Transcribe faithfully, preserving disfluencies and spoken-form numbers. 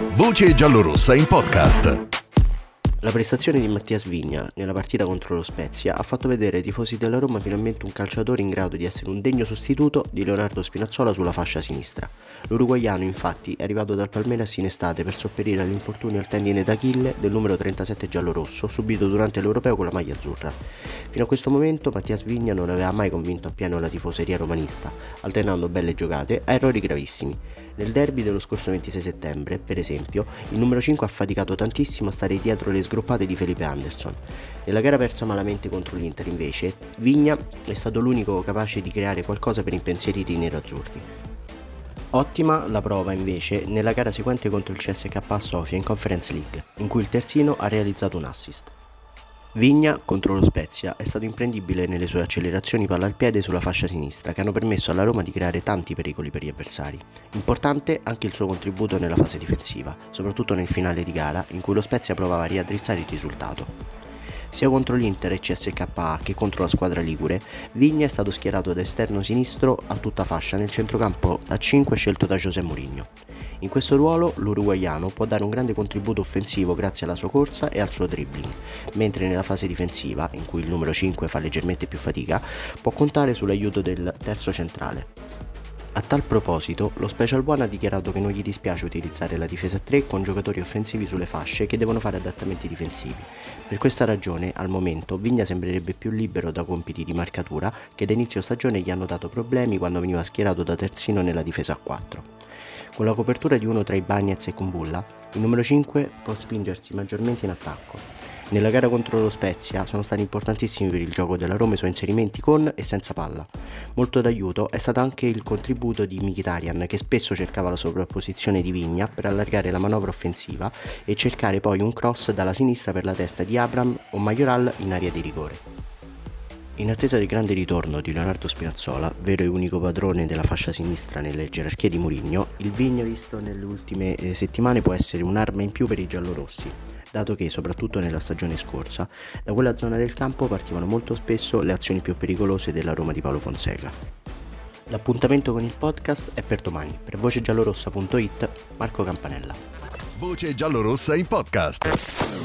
Voce giallorossa in podcast. La prestazione di Mattias Vigna nella partita contro lo Spezia ha fatto vedere ai tifosi della Roma finalmente un calciatore in grado di essere un degno sostituto di Leonardo Spinazzola sulla fascia sinistra. L'uruguaiano infatti è arrivato dal Palmeiras in estate per sopperire all'infortunio al tendine d'Achille del numero trentasette giallorosso subito durante l'Europeo con la maglia azzurra. Fino a questo momento Mattias Vigna non aveva mai convinto appieno la tifoseria romanista, alternando belle giocate a errori gravissimi. Nel derby dello scorso ventisei settembre, per esempio, il numero cinque ha faticato tantissimo a stare dietro le sgroppate di Felipe Anderson. Nella gara persa malamente contro l'Inter, invece, Vigna è stato l'unico capace di creare qualcosa per impensierire i nerazzurri. Ottima la prova invece nella gara seguente contro il C S K A Sofia in Conference League, in cui il terzino ha realizzato un assist. Vigna contro lo Spezia è stato imprendibile nelle sue accelerazioni palla al piede sulla fascia sinistra che hanno permesso alla Roma di creare tanti pericoli per gli avversari. Importante anche il suo contributo nella fase difensiva, soprattutto nel finale di gara in cui lo Spezia provava a riaddrizzare il risultato. Sia contro l'Inter e C S K A che contro la squadra ligure, Vigna è stato schierato da esterno sinistro a tutta fascia nel centrocampo a cinque scelto da José Mourinho. In questo ruolo l'uruguaiano può dare un grande contributo offensivo grazie alla sua corsa e al suo dribbling, mentre nella fase difensiva, in cui il numero cinque fa leggermente più fatica, può contare sull'aiuto del terzo centrale. A tal proposito, lo Special One ha dichiarato che non gli dispiace utilizzare la difesa a tre con giocatori offensivi sulle fasce che devono fare adattamenti difensivi. Per questa ragione, al momento, Vigna sembrerebbe più libero da compiti di marcatura che da inizio stagione gli hanno dato problemi quando veniva schierato da terzino nella difesa a quattro. Con la copertura di uno tra i Bagnez e Kumbulla, il numero cinque può spingersi maggiormente in attacco. Nella gara contro lo Spezia sono stati importantissimi per il gioco della Roma i suoi inserimenti con e senza palla. Molto d'aiuto è stato anche il contributo di Mkhitaryan, che spesso cercava la sovrapposizione di Vigna per allargare la manovra offensiva e cercare poi un cross dalla sinistra per la testa di Abraham o Majoral in area di rigore. In attesa del grande ritorno di Leonardo Spinazzola, vero e unico padrone della fascia sinistra nelle gerarchie di Mourinho, il Vigna visto nelle ultime eh, settimane può essere un'arma in più per i giallorossi, dato che, soprattutto nella stagione scorsa, da quella zona del campo partivano molto spesso le azioni più pericolose della Roma di Paolo Fonseca. L'appuntamento con il podcast è per domani. Per voce giallorossa punto it, Marco Campanella. Voce giallorossa in podcast.